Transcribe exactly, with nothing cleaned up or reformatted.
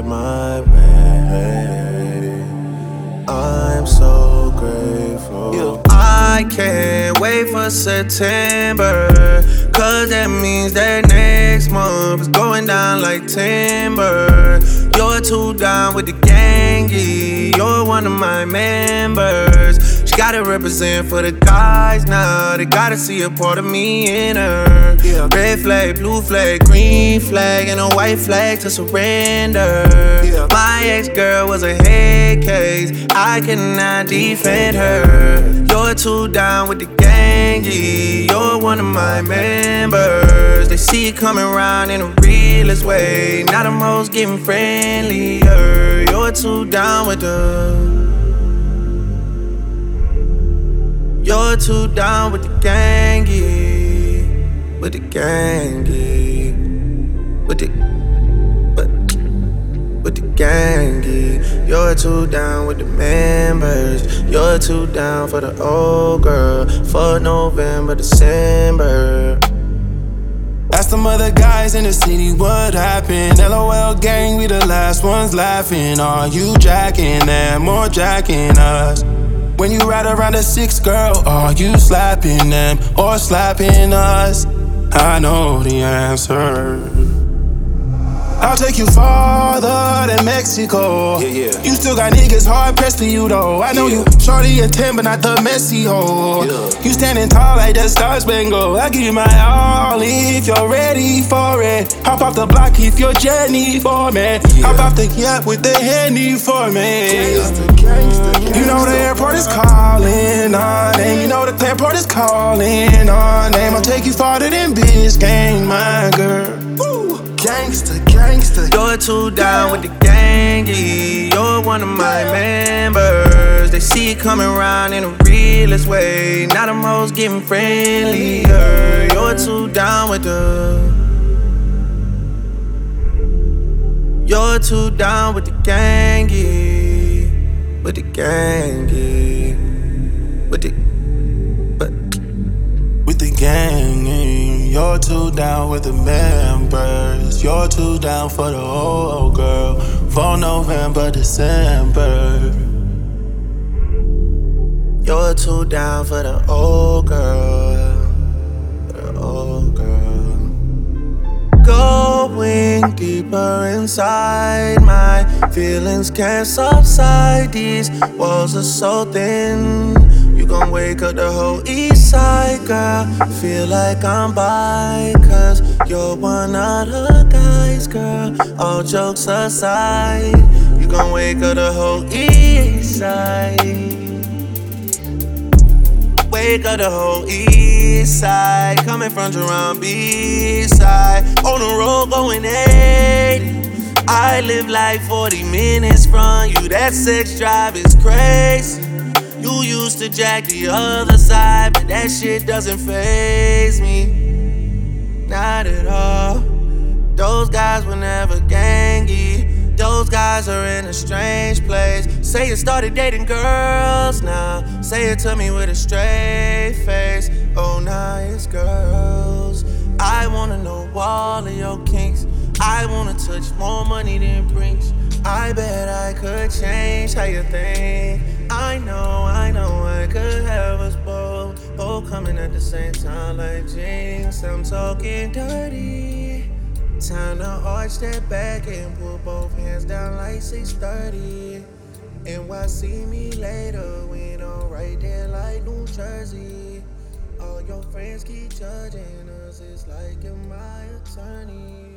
my way. I'm so grateful. Yeah. I can't wait for September, cause that means that next month is going down like timber. You're too down with the gangy, you're one of my members. She gotta represent for the guys now, they gotta see a part of me in her. Yeah. Red flag, blue flag, green flag, and a white flag to surrender. Yeah. My ex-girl was a head case, I cannot defend her. You're too down with the gangy, you're one of my members. They see it coming around in the realest way, now them hoes getting friendlier. You're too down with the You're too down with the gangy, with the gangy, with the, but, with the gangy. You're too down with the members. You're too down for the old girl, for November, December. Ask them other guys in the city what happened. L O L gang, we the last ones laughing. Are you jacking them or jacking us? When you ride around a six, girl, are you slapping them or slapping us? I know the answer. I'll take you farther than Mexico. Yeah, yeah. You still got niggas hard pressed for you though. I know yeah. you shorty and ten, but not the messy hoe. Yeah. You standing tall like the Star Spangled. I give you my all if you're ready for it. Hop off the block if you're Jenny for me. Yeah. Hop off the yacht with the Henny for me. Gangsta, gangsta, gangsta. You know the airport is calling our name. You know the airport is calling our name. I'll take you farther than Biscayne, my girl. Woo. Gangsta, gangsta. You're too down with the gangy, you're one of my members. They see it coming around in the realest way, now them hoes getting friendlier. You're too down with the You're too down with the gangy, with the gangy, with the but with the gang. You're too down with the members. You're too down for the old girl, for November, December. You're too down for the old girl, for the old girl. Going deeper inside, my feelings can't subside. These walls are so thin, you gon' wake up the whole east side, girl. Feel like I'm by, cause you're one of the guys, girl. All jokes aside, you gon' wake up the whole east side. Wake up the whole east side, coming from Jerome B-side. On the road going eighty, I live like forty minutes from you. That sex drive is crazy. You used to jack the other side, but that shit doesn't faze me, not at all. Those guys were never gangy, those guys are in a strange place. Say you started dating girls now, say it to me with a straight face. Oh, now it's girls. I wanna know all of your kinks, I wanna touch more money than Brinks. I bet I could change how you think. I know, I know I could have us both, both coming at the same time like Jinx. I'm talking dirty. Time to arch that back and put both hands down like six thirty. And why see me later when I'm right there like New Jersey? All your friends keep judging us, it's like you're my attorney.